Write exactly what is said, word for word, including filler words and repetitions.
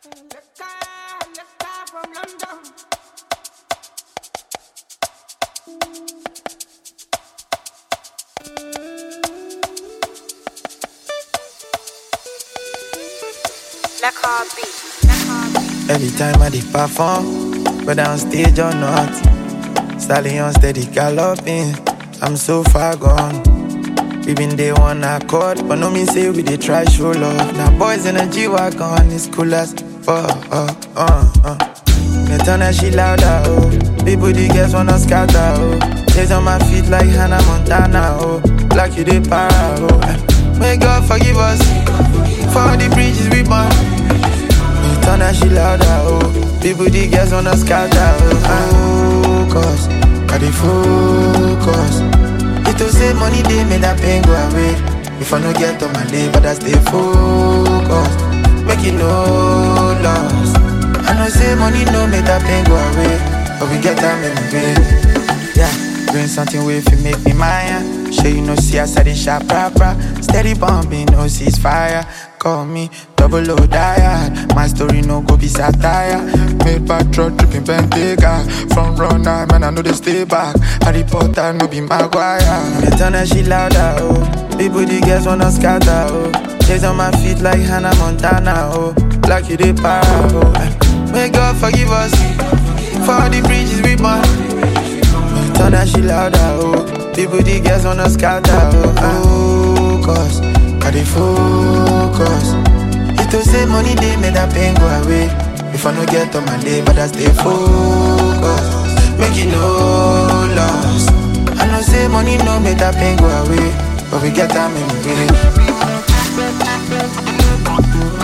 Every time I did perform, whether on stage or not, stallion steady galloping, I'm so far gone. We been day one accord, but no mean say we dey try show love. Now boys in a G-Wagon, it's cool as fuck. Uh, uh, uh. Me turn that shit louder, oh. People, the girls wanna scatter, oh. Days on my feet like Hannah Montana, oh. Like you dey para, oh. May God forgive us for all the bridges we burn. Turn that shit louder, oh. People, the girls wanna scatter, oh. Focus, I dey focus. It to save money, they make that pain go away. If I no get on my day, but I stay focused. Make it no loss. I know say money no make that pain go away, but we get time in the way. Yeah, bring something way if you make me mine. Sure you know see I said it sharp, proper. Steady bombing, no ceasefire. Call me double O diet. My story no go be satire. Made back truck dripping Bentayga. From runner, man I know they stay back. Harry Potter no be Maguire. Me turn that shit louder, oh. People the girls wanna scatter, oh. Days on my feet like Hannah Montana, oh. Like you dey para, oh. May God forgive us for all the bridges we burn. Turn that shit louder, oh. People the girls wanna scatter, oh. Focus, I dey focus. It to save money, they make that pain go away. If I no get on my day, but I stay focused. Make it no loss. I know say money no make that pain go away, but we get time in the way.